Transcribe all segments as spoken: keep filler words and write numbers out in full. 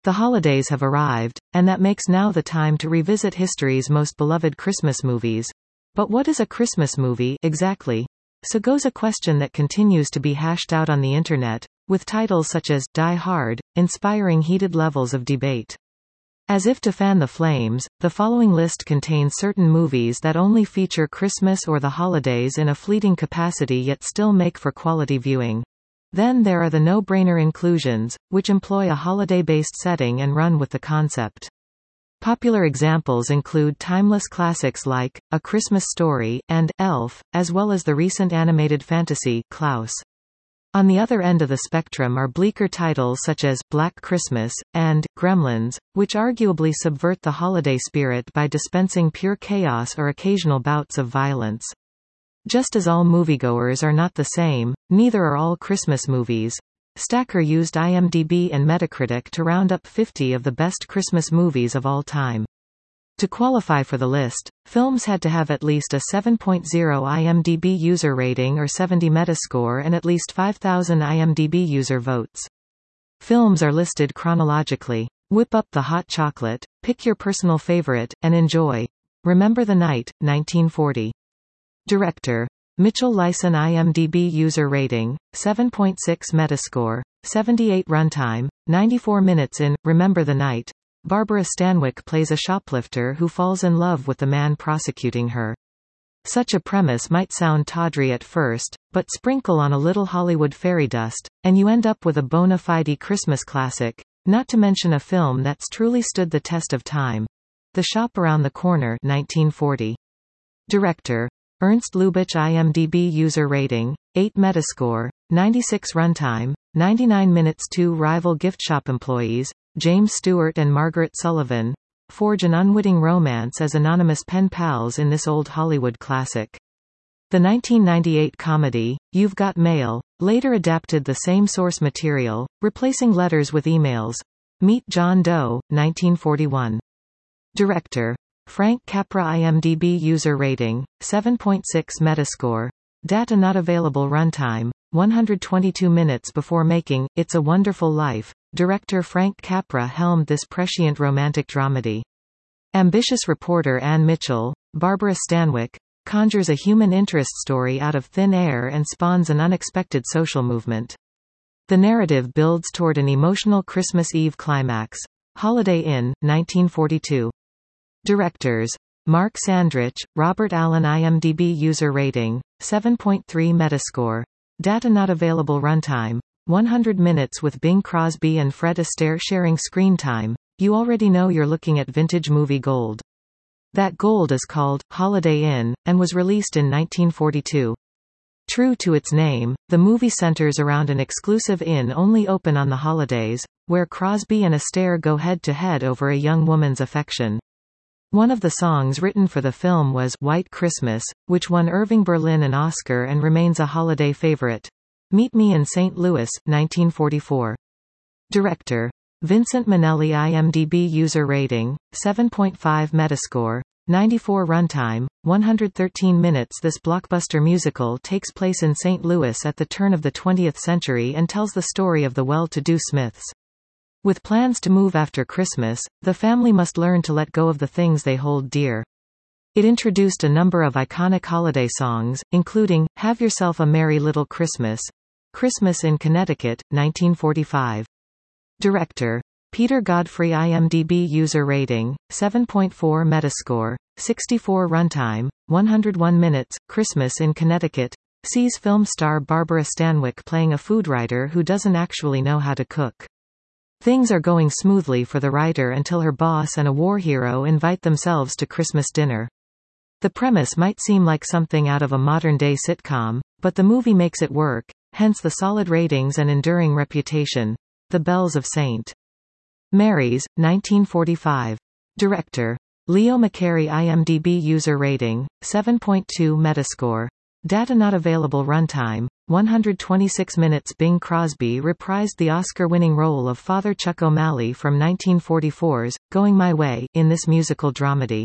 The holidays have arrived, and that makes now the time to revisit history's most beloved Christmas movies. But what is a Christmas movie, exactly? So goes a question that continues to be hashed out on the internet, with titles such as Die Hard, inspiring heated levels of debate. As if to fan the flames, the following list contains certain movies that only feature Christmas or the holidays in a fleeting capacity yet still make for quality viewing. Then there are the no-brainer inclusions, which employ a holiday-based setting and run with the concept. Popular examples include timeless classics like A Christmas Story and Elf, as well as the recent animated fantasy Klaus. On the other end of the spectrum are bleaker titles such as Black Christmas and Gremlins, which arguably subvert the holiday spirit by dispensing pure chaos or occasional bouts of violence. Just as all moviegoers are not the same, neither are all Christmas movies. Stacker used IMDb and Metacritic to round up fifty of the best Christmas movies of all time. To qualify for the list, films had to have at least a seven point oh IMDb user rating or seventy Metascore and at least five thousand IMDb user votes. Films are listed chronologically. Whip up the hot chocolate, pick your personal favorite, and enjoy. Remember the Night, nineteen forty. Director. Mitchell Lyson IMDb user rating, seven point six Metascore, seventy-eight runtime, ninety-four minutes in, Remember the Night. Barbara Stanwyck plays a shoplifter who falls in love with the man prosecuting her. Such a premise might sound tawdry at first, but sprinkle on a little Hollywood fairy dust, and you end up with a bona fide Christmas classic, not to mention a film that's truly stood the test of time. The Shop Around the Corner, nineteen forty. Director. Ernst Lubitsch IMDb user rating, eight Metascore, ninety-six runtime, ninety-nine minutes. Two rival gift shop employees, James Stewart and Margaret Sullivan, forge an unwitting romance as anonymous pen pals in this old Hollywood classic. The nineteen ninety-eight comedy, You've Got Mail, later adapted the same source material, replacing letters with emails. Meet John Doe, nineteen forty-one. Director. Frank Capra IMDb user rating, seven point six Metascore. Data not available. Runtime, one hundred twenty-two minutes. Before making It's a Wonderful Life, director Frank Capra helmed this prescient romantic dramedy. Ambitious reporter Anne Mitchell, Barbara Stanwyck, conjures a human interest story out of thin air and spawns an unexpected social movement. The narrative builds toward an emotional Christmas Eve climax. Holiday Inn, nineteen forty-two. Directors. Mark Sandrich, Robert Allen IMDb user rating, seven point three Metascore. Data not available. Runtime, one hundred minutes. With Bing Crosby and Fred Astaire sharing screen time, you already know you're looking at vintage movie gold. That gold is called Holiday Inn, and was released in nineteen forty-two. True to its name, the movie centers around an exclusive inn only open on the holidays, where Crosby and Astaire go head-to-head over a young woman's affection. One of the songs written for the film was White Christmas, which won Irving Berlin an Oscar and remains a holiday favorite. Meet Me in Saint Louis, nineteen forty-four. Director. Vincent Minnelli IMDb user rating, seven point five Metascore, ninety-four runtime, one hundred thirteen minutes. This blockbuster musical takes place in Saint Louis at the turn of the twentieth century and tells the story of the well-to-do Smiths. With plans to move after Christmas, the family must learn to let go of the things they hold dear. It introduced a number of iconic holiday songs, including Have Yourself a Merry Little Christmas, Christmas in Connecticut, nineteen forty-five. Director. Peter Godfrey IMDb user rating, seven point four Metascore, sixty-four runtime, one hundred one minutes. Christmas in Connecticut sees film star Barbara Stanwyck playing a food writer who doesn't actually know how to cook. Things are going smoothly for the writer until her boss and a war hero invite themselves to Christmas dinner. The premise might seem like something out of a modern-day sitcom, but the movie makes it work, hence the solid ratings and enduring reputation. The Bells of Saint Mary's, nineteen forty-five. Director. Leo McCarey IMDb user rating, seven point two Metascore. Data not available. Runtime, one hundred twenty-six minutes. Bing Crosby reprised the Oscar-winning role of Father Chuck O'Malley from nineteen forty-four's Going My Way in this musical dramedy.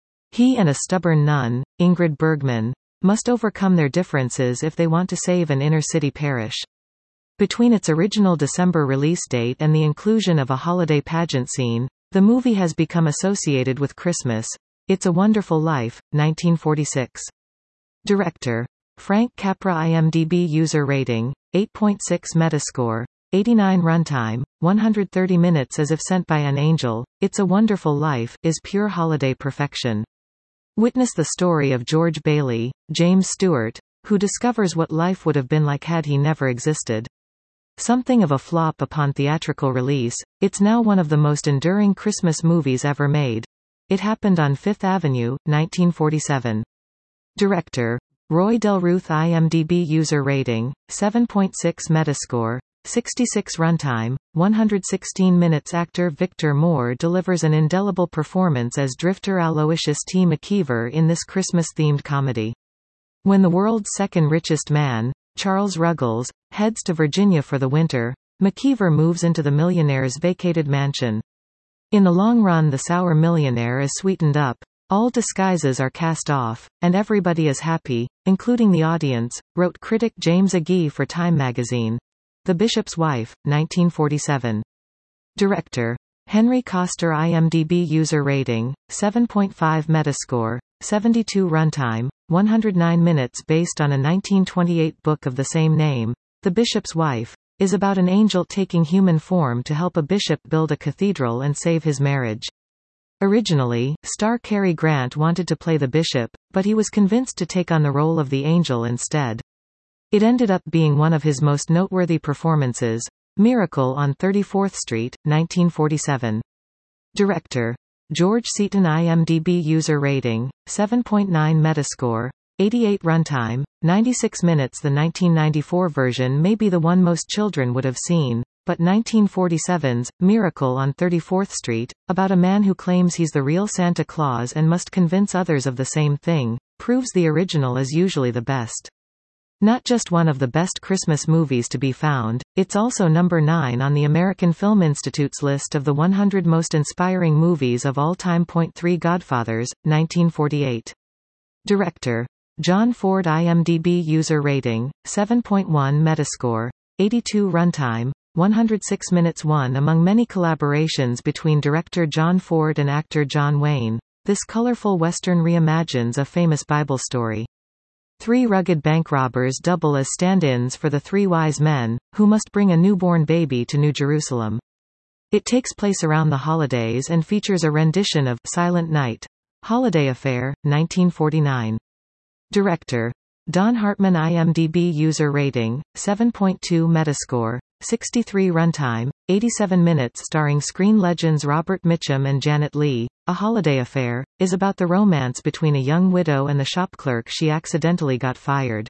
He and a stubborn nun, Ingrid Bergman, must overcome their differences if they want to save an inner-city parish. Between its original December release date and the inclusion of a holiday pageant scene, the movie has become associated with Christmas. It's a Wonderful Life, nineteen forty-six. Director Frank Capra. IMDb user rating, eight point six Metascore, eighty-nine runtime, one hundred thirty minutes. As if sent by an angel, It's a Wonderful Life is pure holiday perfection. Witness the story of George Bailey, James Stewart, who discovers what life would have been like had he never existed. Something of a flop upon theatrical release, it's now one of the most enduring Christmas movies ever made. It happened on Fifth Avenue, nineteen forty-seven. Director Roy Del Ruth. IMDb user rating, seven point six Metascore, sixty-six runtime, one hundred sixteen minutes. Actor Victor Moore delivers an indelible performance as drifter Aloysius T. McKeever in this Christmas-themed comedy. When the world's second richest man, Charles Ruggles, heads to Virginia for the winter, McKeever moves into the millionaire's vacated mansion. In the long run, the sour millionaire is sweetened up, all disguises are cast off, and everybody is happy, including the audience, wrote critic James Agee for Time magazine. The Bishop's Wife, nineteen forty-seven. Director Henry Koster. IMDb user rating, seven point five Metascore, seventy-two runtime, one hundred nine minutes. Based on a nineteen twenty-eight book of the same name, The Bishop's Wife is about an angel taking human form to help a bishop build a cathedral and save his marriage. Originally, star Cary Grant wanted to play the bishop, but he was convinced to take on the role of the angel instead. It ended up being one of his most noteworthy performances. Miracle on thirty-fourth Street, nineteen forty-seven. Director George Seaton. IMDb user rating, seven point nine Metascore, eighty-eight runtime, ninety-six minutes. The nineteen ninety-four version may be the one most children would have seen, but nineteen forty-seven's Miracle on thirty-fourth Street, about a man who claims he's the real Santa Claus and must convince others of the same thing, proves the original is usually the best. Not just one of the best Christmas movies to be found, it's also number nine on the American Film Institute's list of the one hundred most inspiring movies of all time. three Godfathers, nineteen forty-eight. Director John Ford. IMDb user rating, seven point one Metascore, eighty-two runtime, one hundred six minutes. One among many collaborations between director John Ford and actor John Wayne, this colorful Western reimagines a famous Bible story. Three rugged bank robbers double as stand-ins for the three wise men, who must bring a newborn baby to New Jerusalem. It takes place around the holidays and features a rendition of Silent Night, Holiday Affair, nineteen forty-nine. Director Don Hartman. IMDb user rating, seven point two Metascore, sixty-three runtime, eighty-seven minutes. Starring screen legends Robert Mitchum and Janet Leigh, A Holiday Affair is about the romance between a young widow and the shop clerk she accidentally got fired.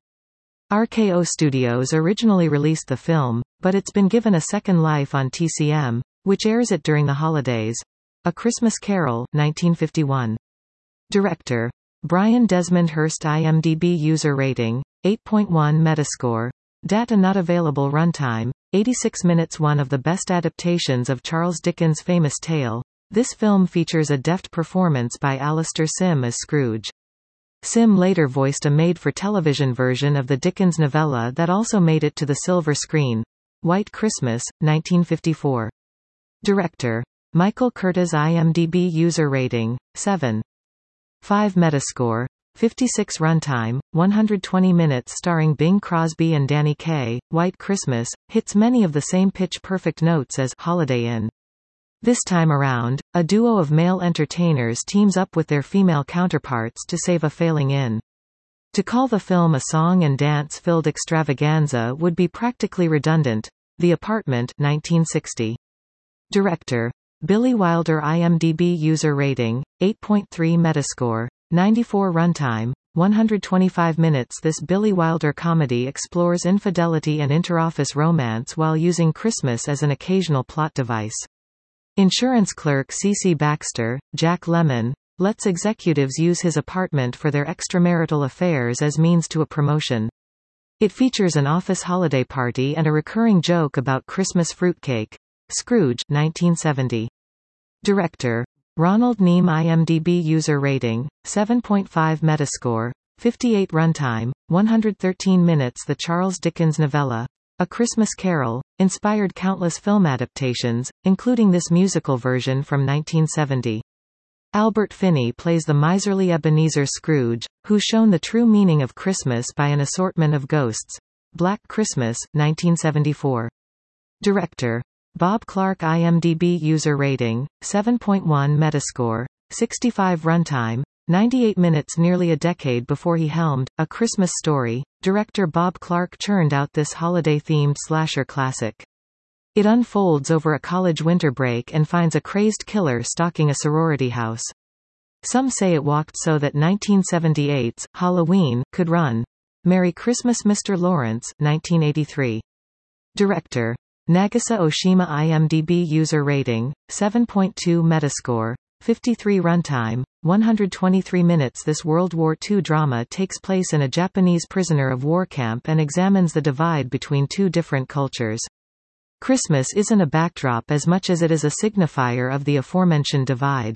R K O Studios originally released the film, but it's been given a second life on T C M, which airs it during the holidays. A Christmas Carol, nineteen fifty-one. Director Brian Desmond Hurst. IMDb user rating, eight point one Metascore, data not available. Runtime, eighty-six minutes. One of the best adaptations of Charles Dickens' famous tale, this film features a deft performance by Alastair Sim as Scrooge. Sim later voiced a made-for-television version of the Dickens novella that also made it to the silver screen. White Christmas, nineteen fifty-four. Director Michael Curtiz. IMDb user rating, seven point five Metascore, fifty-six runtime, one hundred twenty minutes. Starring Bing Crosby and Danny Kaye, White Christmas hits many of the same pitch-perfect notes as Holiday Inn. This time around, a duo of male entertainers teams up with their female counterparts to save a failing inn. To call the film a song and dance-filled extravaganza would be practically redundant. The Apartment, nineteen sixty. Director Billy Wilder. IMDb user rating, eight point three Metascore, ninety-four runtime, one hundred twenty-five minutes. This Billy Wilder comedy explores infidelity and interoffice romance while using Christmas as an occasional plot device. Insurance clerk C C Baxter, Jack Lemmon, lets executives use his apartment for their extramarital affairs as means to a promotion. It features an office holiday party and a recurring joke about Christmas fruitcake. Scrooge, nineteen seventy. Director Ronald Neame. IMDb user rating, seven point five Metascore, fifty-eight runtime, one hundred thirteen minutes. The Charles Dickens novella, A Christmas Carol, inspired countless film adaptations, including this musical version from nineteen seventy. Albert Finney plays the miserly Ebenezer Scrooge, who's shown the true meaning of Christmas by an assortment of ghosts. Black Christmas, nineteen seventy-four. Director Bob Clark. IMDb user rating, seven point one Metascore, sixty-five runtime, ninety-eight minutes. Nearly a decade before he helmed A Christmas Story, director Bob Clark churned out this holiday-themed slasher classic. It unfolds over a college winter break and finds a crazed killer stalking a sorority house. Some say it walked so that nineteen seventy-eight's Halloween could run. Merry Christmas Mister Lawrence, nineteen eighty-three. Director Nagisa Oshima. IMDb user rating, seven point two Metascore, fifty-three runtime, one hundred twenty-three minutes. This World War Two drama takes place in a Japanese prisoner of war camp and examines the divide between two different cultures. Christmas isn't a backdrop as much as it is a signifier of the aforementioned divide.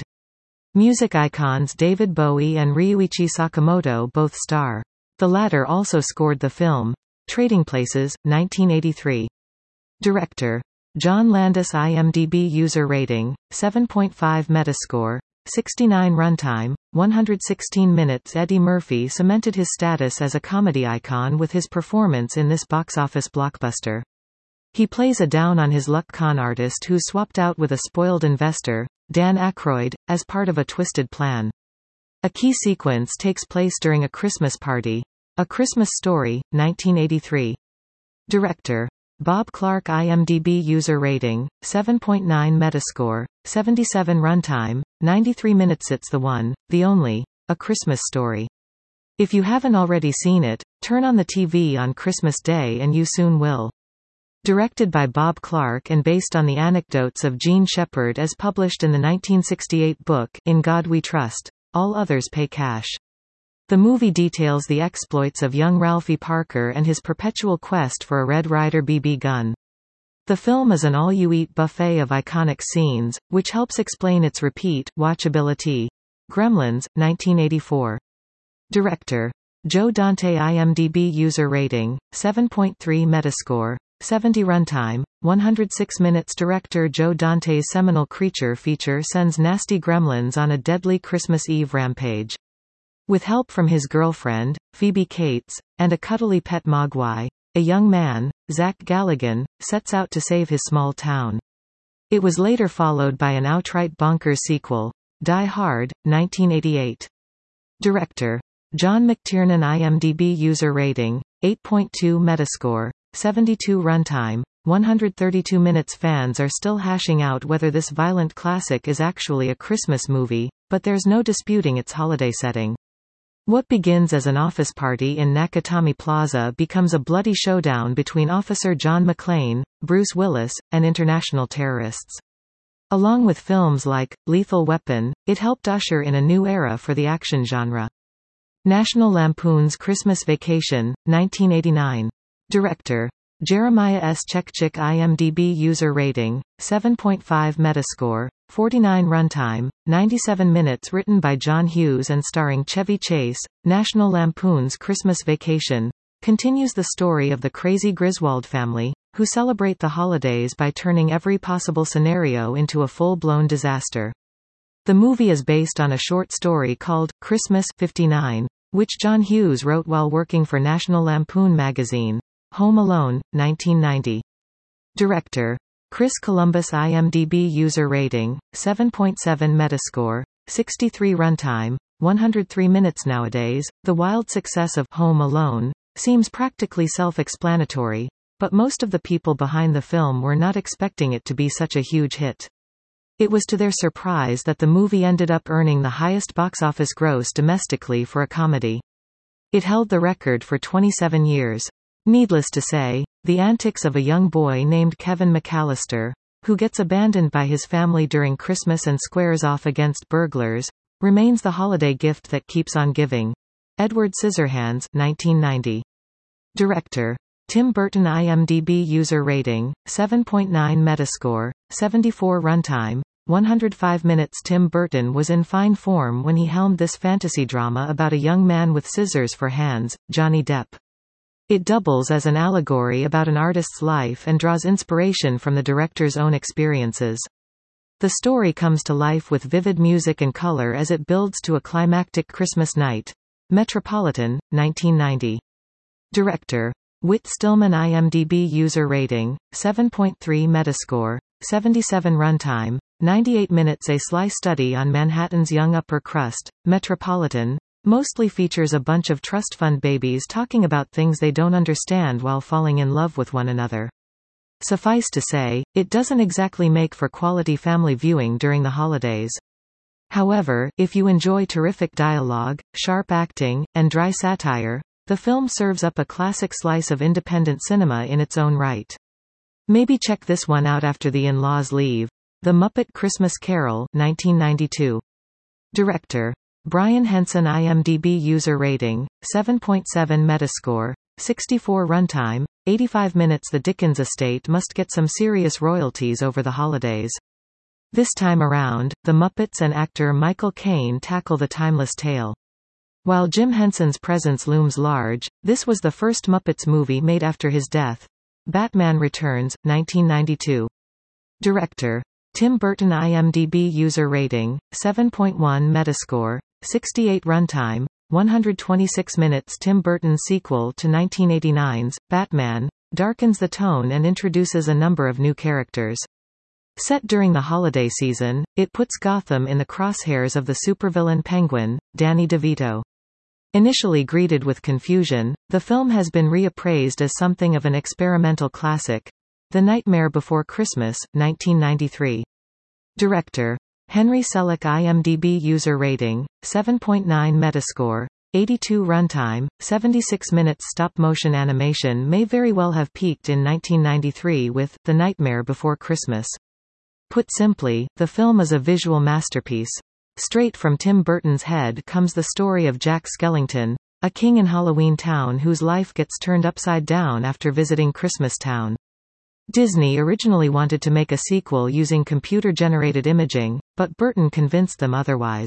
Music icons David Bowie and Ryuichi Sakamoto both star. The latter also scored the film. Trading Places, nineteen eighty-three. Director John Landis. IMDb user rating, seven point five Metascore, sixty-nine runtime, one hundred sixteen minutes. Eddie Murphy cemented his status as a comedy icon with his performance in this box office blockbuster. He plays a down-on-his-luck con artist who's swapped out with a spoiled investor, Dan Aykroyd, as part of a twisted plan. A key sequence takes place during a Christmas party. A Christmas Story, nineteen eighty-three. Director Bob Clark. IMDb user rating, seven point nine Metascore, seventy-seven runtime, ninety-three minutes. It's the one, the only, A Christmas Story. If you haven't already seen it, turn on the T V on Christmas Day and you soon will. Directed by Bob Clark and based on the anecdotes of Gene Shepard as published in the nineteen sixty-eight book In God We Trust, All Others Pay Cash. The movie details the exploits of young Ralphie Parker and his perpetual quest for a Red Ryder B B gun. The film is an all-you-eat buffet of iconic scenes, which helps explain its repeat watchability. Gremlins, nineteen eighty-four. Director Joe Dante. IMDb user rating, seven point three Metascore, seventy runtime, one hundred six minutes. Director Joe Dante's seminal creature feature sends nasty gremlins on a deadly Christmas Eve rampage. With help from his girlfriend, Phoebe Cates, and a cuddly pet mogwai, a young man, Zach Galligan, sets out to save his small town. It was later followed by an outright bonkers sequel, Die Hard, nineteen eighty-eight. Director John McTiernan. IMDb user rating, eight point two Metascore, seventy-two runtime, one hundred thirty-two minutes. Fans are still hashing out whether this violent classic is actually a Christmas movie, but there's no disputing its holiday setting. What begins as an office party in Nakatomi Plaza becomes a bloody showdown between Officer John McClane, Bruce Willis, and international terrorists. Along with films like Lethal Weapon, it helped usher in a new era for the action genre. National Lampoon's Christmas Vacation, nineteen eighty-nine. Director Jeremiah S. Chekchik. IMDb user rating, seven point five Metascore, forty-nine runtime, ninety-seven minutes. Written by John Hughes and starring Chevy Chase, National Lampoon's Christmas Vacation continues the story of the crazy Griswold family, who celebrate the holidays by turning every possible scenario into a full-blown disaster. The movie is based on a short story called Christmas fifty-nine, which John Hughes wrote while working for National Lampoon magazine. Home Alone, nineteen ninety. Director Chris Columbus. IMDb user rating, seven point seven Metascore, sixty-three runtime, one hundred three minutes. Nowadays, the wild success of Home Alone seems practically self-explanatory, but most of the people behind the film were not expecting it to be such a huge hit. It was to their surprise that the movie ended up earning the highest box office gross domestically for a comedy. It held the record for twenty-seven years. Needless to say, the antics of a young boy named Kevin McAllister, who gets abandoned by his family during Christmas and squares off against burglars, remains the holiday gift that keeps on giving. Edward Scissorhands, nineteen ninety. Director Tim Burton. IMDb user rating, seven point nine Metascore, seventy-four runtime, one hundred five minutes. Tim Burton was in fine form when he helmed this fantasy drama about a young man with scissors for hands, Johnny Depp. It doubles as an allegory about an artist's life and draws inspiration from the director's own experiences. The story comes to life with vivid music and color as it builds to a climactic Christmas night. Metropolitan, nineteen ninety. Director Whit Stillman. IMDb user rating, seven point three Metascore, seventy-seven runtime, ninety-eight minutes. A sly study on Manhattan's young upper crust, Metropolitan, mostly features a bunch of trust fund babies talking about things they don't understand while falling in love with one another. Suffice to say, it doesn't exactly make for quality family viewing during the holidays. However, if you enjoy terrific dialogue, sharp acting, and dry satire, the film serves up a classic slice of independent cinema in its own right. Maybe check this one out after the in-laws leave. The Muppet Christmas Carol, nineteen ninety-two. Director Brian Henson. IMDb user rating, seven point seven Metascore, sixty-four runtime, eighty-five minutes. The Dickens estate must get some serious royalties over the holidays. This time around, the Muppets and actor Michael Caine tackle the timeless tale. While Jim Henson's presence looms large, this was the first Muppets movie made after his death. Batman Returns, nineteen ninety-two. Director Tim Burton. IMDb user rating, seven point one Metascore, sixty-eight runtime, one hundred twenty-six minutes. Tim Burton's sequel to nineteen eighty-nine's Batman darkens the tone and introduces a number of new characters. Set during the holiday season, it puts Gotham in the crosshairs of the supervillain Penguin, Danny DeVito. Initially greeted with confusion, the film has been reappraised as something of an experimental classic. The Nightmare Before Christmas, nineteen ninety-three. Director Henry Selick. IMDb user rating, seven point nine Metascore, eighty-two runtime, seventy-six minutes. Stop-motion animation may very well have peaked in nineteen ninety-three with The Nightmare Before Christmas. Put simply, the film is a visual masterpiece. Straight from Tim Burton's head comes the story of Jack Skellington, a king in Halloween Town whose life gets turned upside down after visiting Christmas Town. Disney originally wanted to make a sequel using computer-generated imaging, but Burton convinced them otherwise.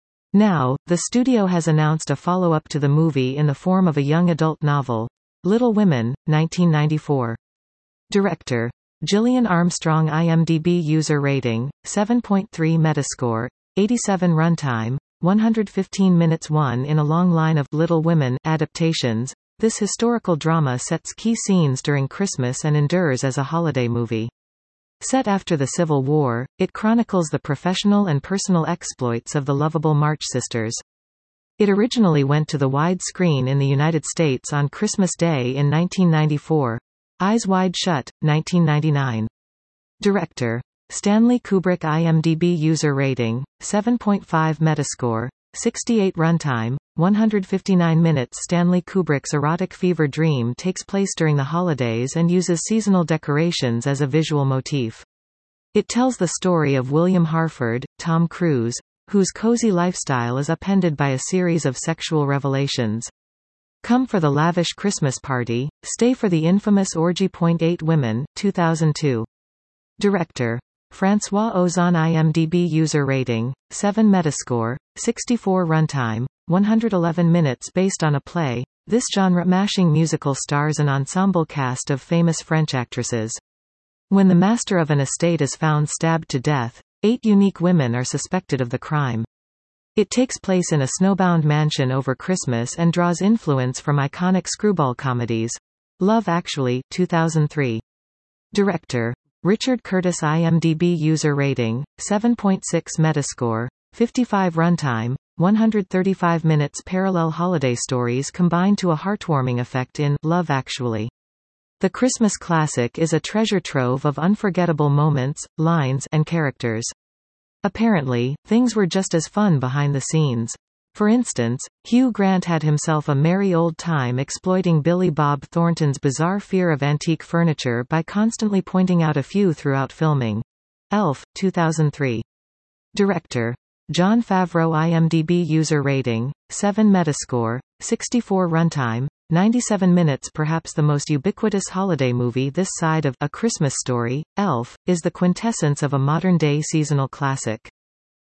Now, the studio has announced a follow-up to the movie in the form of a young adult novel, Little Women, nineteen ninety-four. Director Gillian Armstrong. IMDb user rating, seven point three Metascore, eighty-seven runtime, one hundred fifteen minutes. One in a long line of Little Women adaptations, this historical drama sets key scenes during Christmas and endures as a holiday movie. Set after the Civil War, it chronicles the professional and personal exploits of the lovable March sisters. It originally went to the wide screen in the United States on Christmas Day in nineteen ninety-four. Eyes Wide Shut, nineteen ninety-nine. Director Stanley Kubrick. IMDb user rating, seven point five Metascore, sixty-eight runtime, one hundred fifty-nine minutes. Stanley Kubrick's erotic fever dream takes place during the holidays and uses seasonal decorations as a visual motif. It tells the story of William Harford, Tom Cruise, whose cozy lifestyle is upended by a series of sexual revelations. Come for the lavish Christmas party, stay for the infamous orgy. Point eight Women, two thousand two. Director François Ozon. IMDb user rating, seven Metascore, sixty-four runtime, one hundred eleven minutes. Based on a play, this genre-mashing musical stars an ensemble cast of famous French actresses. When the master of an estate is found stabbed to death, eight unique women are suspected of the crime. It takes place in a snowbound mansion over Christmas and draws influence from iconic screwball comedies. Love Actually, two thousand three. Director Richard Curtis. IMDb user rating, seven point six Metascore, fifty-five runtime, one hundred thirty-five minutes. Parallel holiday stories combine to a heartwarming effect in Love Actually. The Christmas classic is a treasure trove of unforgettable moments, lines, and characters. Apparently, things were just as fun behind the scenes. For instance, Hugh Grant had himself a merry old time exploiting Billy Bob Thornton's bizarre fear of antique furniture by constantly pointing out a few throughout filming. Elf, two thousand three. Director Jon Favreau. IMDb user rating, seven Metascore, sixty-four runtime, ninety-seven minutes. Perhaps the most ubiquitous holiday movie this side of A Christmas Story, Elf, is the quintessence of a modern-day seasonal classic.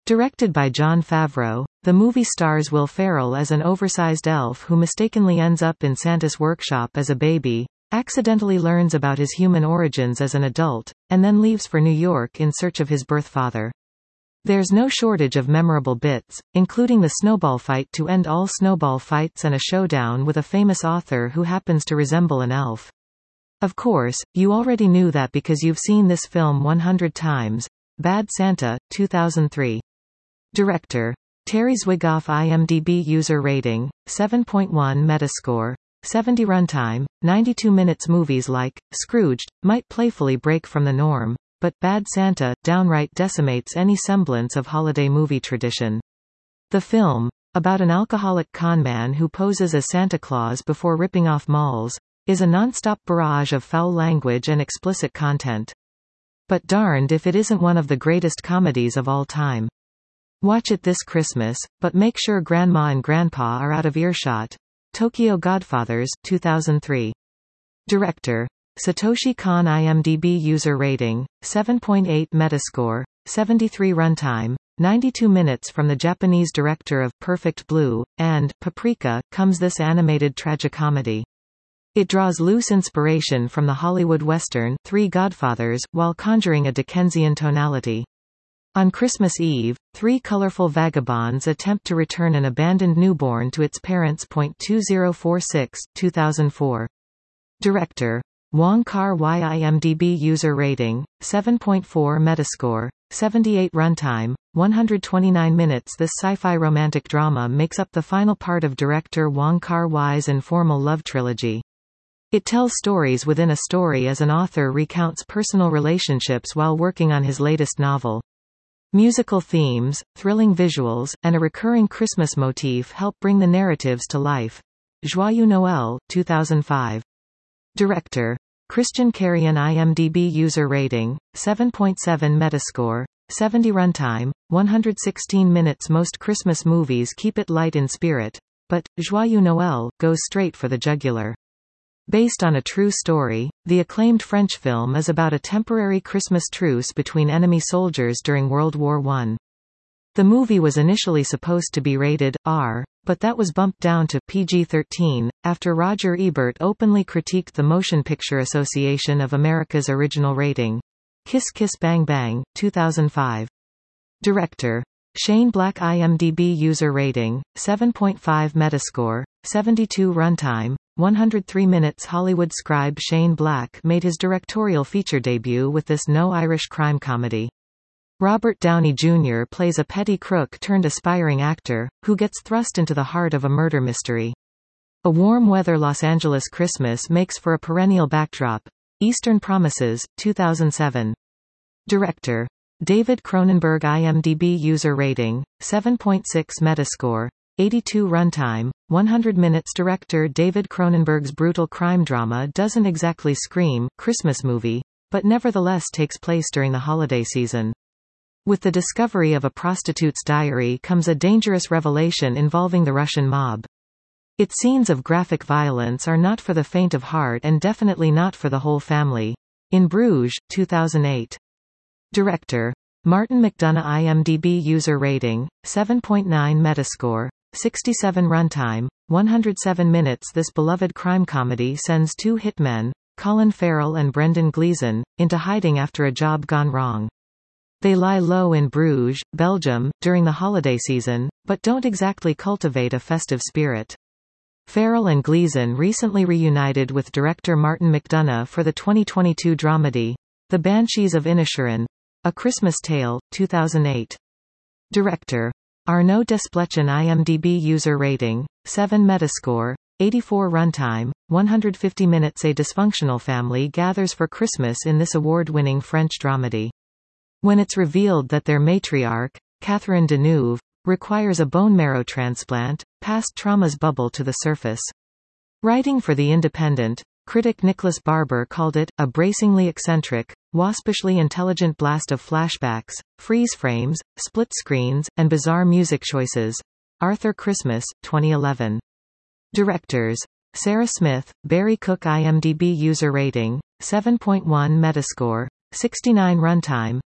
Directed by Jon Favreau, the movie stars Will Ferrell as an oversized elf who mistakenly ends up in Santa's workshop as a baby, accidentally learns about his human origins as an adult, and then leaves for New York in search of his birth father. There's no shortage of memorable bits, including the snowball fight to end all snowball fights and a showdown with a famous author who happens to resemble an elf. Of course, you already knew that because you've seen this film one hundred times. Bad Santa, two thousand three. Director. Terry Zwigoff. IMDb user rating, seven point one Metascore. seventy runtime, ninety-two minutes. Movies like Scrooged might playfully break from the norm, but Bad Santa downright decimates any semblance of holiday movie tradition. The film, about an alcoholic conman who poses as Santa Claus before ripping off malls, is a non-stop barrage of foul language and explicit content. But darned if it isn't one of the greatest comedies of all time. Watch it this Christmas, but make sure Grandma and Grandpa are out of earshot. Tokyo Godfathers, two thousand three. Director. Satoshi Kon. IMDb user rating, seven point eight Metascore, seventy-three runtime, ninety-two minutes. From the Japanese director of Perfect Blue and Paprika comes this animated tragicomedy. It draws loose inspiration from the Hollywood Western Three Godfathers, while conjuring a Dickensian tonality. On Christmas Eve, three colorful vagabonds attempt to return an abandoned newborn to its parents. two thousand forty-six, two thousand four. Director. Wong Kar-wai. IMDb user rating, seven point four Metascore, seventy-eight runtime, one hundred twenty-nine minutes. This sci-fi romantic drama makes up the final part of director Wong Kar-wai's informal love trilogy. It tells stories within a story as an author recounts personal relationships while working on his latest novel. Musical themes, thrilling visuals, and a recurring Christmas motif help bring the narratives to life. Joyeux Noël, two thousand five. Director. Christian Carrion. IMDb user rating, seven point seven Metascore, seventy runtime, one hundred sixteen minutes. Most Christmas movies keep it light in spirit, but Joyeux Noël goes straight for the jugular. Based on a true story, the acclaimed French film is about a temporary Christmas truce between enemy soldiers during World War One. The movie was initially supposed to be rated R, but that was bumped down to P G thirteen, after Roger Ebert openly critiqued the Motion Picture Association of America's original rating. Kiss Kiss Bang Bang, two thousand five. Director. Shane Black. IMDb user rating, seven point five Metascore, seventy-two runtime, one hundred three minutes. Hollywood scribe Shane Black made his directorial feature debut with this no-Irish crime comedy. Robert Downey Junior plays a petty crook turned aspiring actor, who gets thrust into the heart of a murder mystery. A warm-weather Los Angeles Christmas makes for a perennial backdrop. Eastern Promises, two thousand seven. Director. David Cronenberg. IMDb user rating, seven point six Metascore, eighty-two runtime, one hundred minutes. Director David Cronenberg's brutal crime drama doesn't exactly scream Christmas movie, but nevertheless takes place during the holiday season. With the discovery of a prostitute's diary comes a dangerous revelation involving the Russian mob. Its scenes of graphic violence are not for the faint of heart and definitely not for the whole family. In Bruges, two thousand eight. Director. Martin McDonagh. IMDb user rating, seven point nine Metascore, sixty-seven runtime, one hundred seven minutes. This beloved crime comedy sends two hitmen, Colin Farrell and Brendan Gleeson, into hiding after a job gone wrong. They lie low in Bruges, Belgium, during the holiday season, but don't exactly cultivate a festive spirit. Farrell and Gleeson recently reunited with director Martin McDonagh for the twenty twenty-two dramedy, The Banshees of Inisherin, A Christmas Tale, two thousand eight. Director. Arnaud Desplechin. IMDb user rating, seven Metascore, eighty-four runtime, one hundred fifty minutes. A dysfunctional family gathers for Christmas in this award-winning French dramedy. When it's revealed that their matriarch, Catherine Deneuve, requires a bone marrow transplant, past traumas bubble to the surface. Writing for The Independent, critic Nicholas Barber called it a bracingly eccentric, waspishly intelligent blast of flashbacks, freeze frames, split screens, and bizarre music choices. Arthur Christmas, twenty eleven. Directors. Sarah Smith, Barry Cook. IMDb user rating, seven point one Metascore, sixty-nine runtime,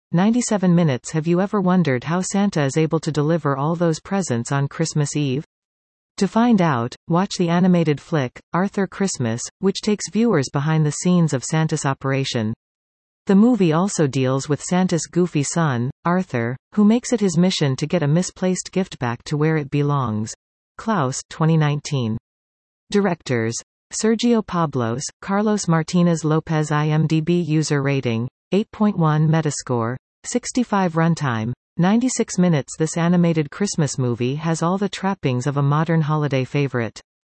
ninety-seven minutes. Have you ever wondered how Santa is able to deliver all those presents on Christmas Eve? To find out, watch the animated flick, Arthur Christmas, which takes viewers behind the scenes of Santa's operation. The movie also deals with Santa's goofy son, Arthur, who makes it his mission to get a misplaced gift back to where it belongs. Klaus, twenty nineteen. Directors: Sergio Pablos, Carlos Martinez Lopez. IMDb user rating, eight point one Metascore, sixty-five runtime, ninety-six minutes. This animated Christmas movie has all the trappings of a modern holiday favorite.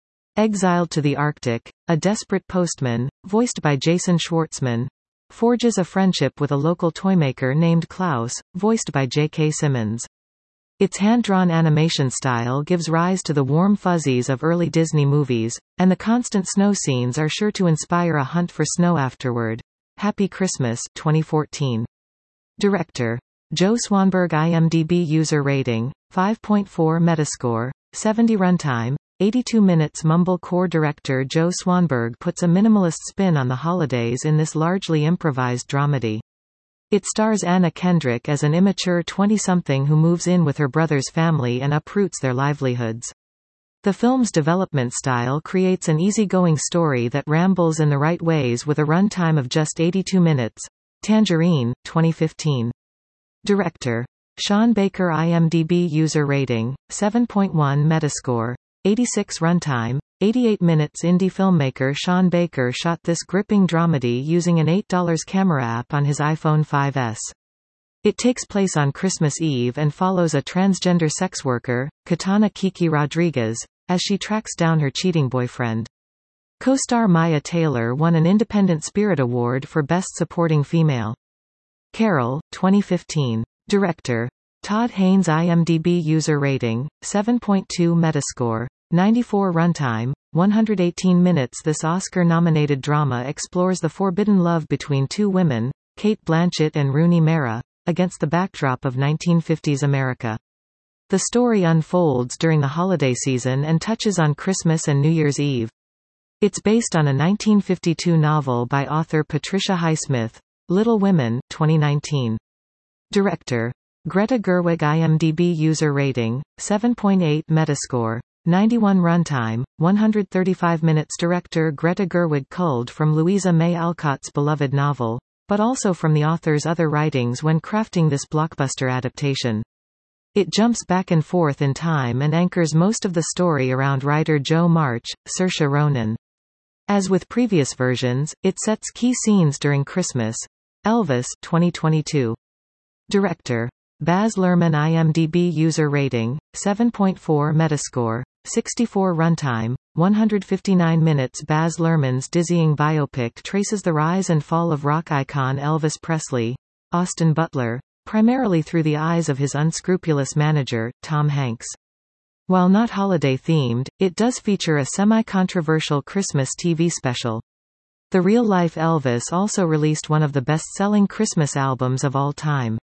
Exiled to the Arctic, a desperate postman, voiced by Jason Schwartzman, forges a friendship with a local toymaker named Klaus, voiced by J K Simmons. Its hand-drawn animation style gives rise to the warm fuzzies of early Disney movies, and the constant snow scenes are sure to inspire a hunt for snow afterward. Happy Christmas, twenty fourteen. Director: Joe Swanberg. IMDb user rating, five point four Metascore, seventy runtime, eighty-two minutes. Mumblecore director Joe Swanberg puts a minimalist spin on the holidays in this largely improvised dramedy. It stars Anna Kendrick as an immature twenty-something who moves in with her brother's family and uproots their livelihoods. The film's development style creates an easygoing story that rambles in the right ways with a runtime of just eighty-two minutes. Tangerine, twenty fifteen. Director: Sean Baker. IMDb user rating, seven point one Metascore, eighty-six runtime, eighty-eight minutes. Indie filmmaker Sean Baker shot this gripping dramedy using an eight dollar camera app on his iPhone five S. It takes place on Christmas Eve and follows a transgender sex worker, Katana Kiki Rodriguez, as she tracks down her cheating boyfriend. Co-star Maya Taylor won an Independent Spirit Award for Best Supporting Female. Carol, twenty fifteen. Director: Todd Haynes. IMDb user rating, seven point two Metascore, ninety-four runtime, one hundred eighteen minutes. This Oscar-nominated drama explores the forbidden love between two women, Kate Blanchett and Rooney Mara, against the backdrop of nineteen fifties America. The story unfolds during the holiday season and touches on Christmas and New Year's Eve. It's based on a nineteen fifty-two novel by author Patricia Highsmith, Little Women, twenty nineteen. Director: Greta Gerwig. IMDb user rating, seven point eight Metascore, ninety-one runtime, one hundred thirty-five minutes. Director Greta Gerwig culled from Louisa May Alcott's beloved novel, but also from the author's other writings when crafting this blockbuster adaptation. It jumps back and forth in time and anchors most of the story around writer Jo March, Saoirse Ronan. As with previous versions, it sets key scenes during Christmas. Elvis, twenty twenty-two. Director: Baz Luhrmann. IMDb user rating, seven point four Metascore, sixty-four runtime, one hundred fifty-nine minutes. Baz Luhrmann's dizzying biopic traces the rise and fall of rock icon Elvis Presley, Austin Butler, primarily through the eyes of his unscrupulous manager, Tom Hanks. While not holiday-themed, it does feature a semi-controversial Christmas T V special. The real-life Elvis also released one of the best-selling Christmas albums of all time.